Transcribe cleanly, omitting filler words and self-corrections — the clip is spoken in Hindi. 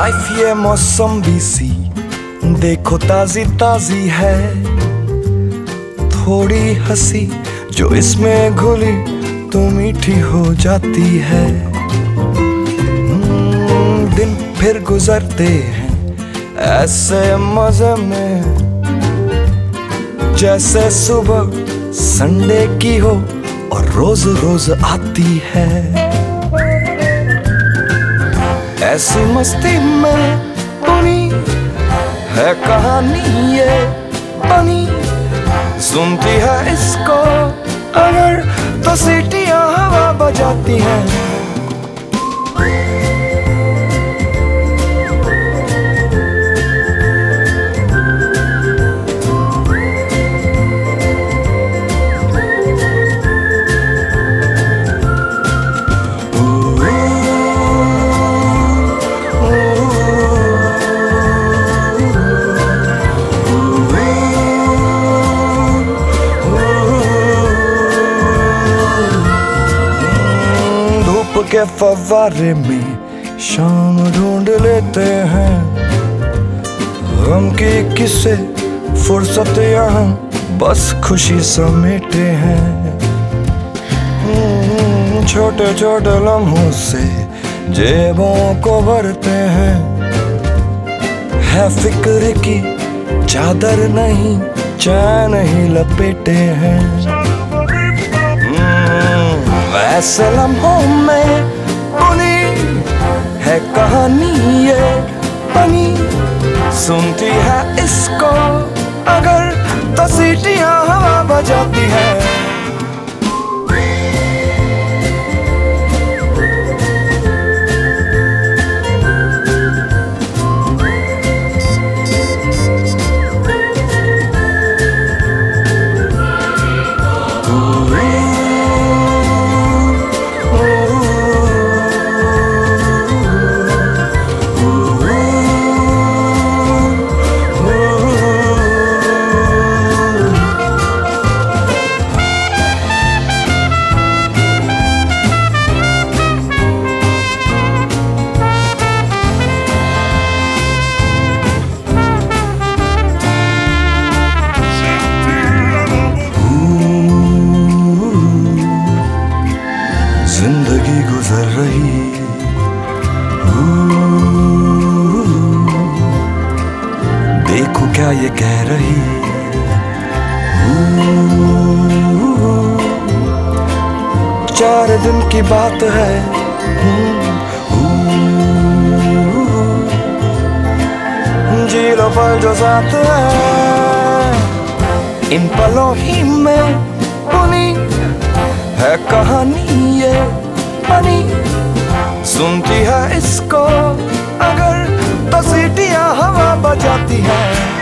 लाइफ ये मौसमी सी देखो ताजी ताजी है, थोड़ी हंसी जो इसमें घुली तो मीठी हो जाती है। दिन फिर गुजरते हैं ऐसे मजे में, जैसे सुबह संडे की हो और रोज रोज आती है। ऐसी मस्ती में बुनी है कहानी ये बनी, सुनती है इसको अगर तो सीटियां हवा बजाती हैं। के फव्वारे में शाम ढूंढ लेते हैं, गम की किसे फुर्सत यहाँ बस खुशी समेटे हैं। छोटे छोटे लम्हों से जेबों को भरते हैं, है फिक्र की चादर नहीं चैन ही लपेटे हैं। ऐसे लम्हों में बुनी है कहानी ये बनी, सुनती है इसको अगर तो सीटियां हवा बजाती है। जिंदगी गुजर रही देखो क्या ये कह रही, चार दिन की बात है जी लो पल जो साथ है। इन पलों ही में बुनी है कहानी ये बनी, सुनती है इसको अगर तो सीटियां हवा बजाती है।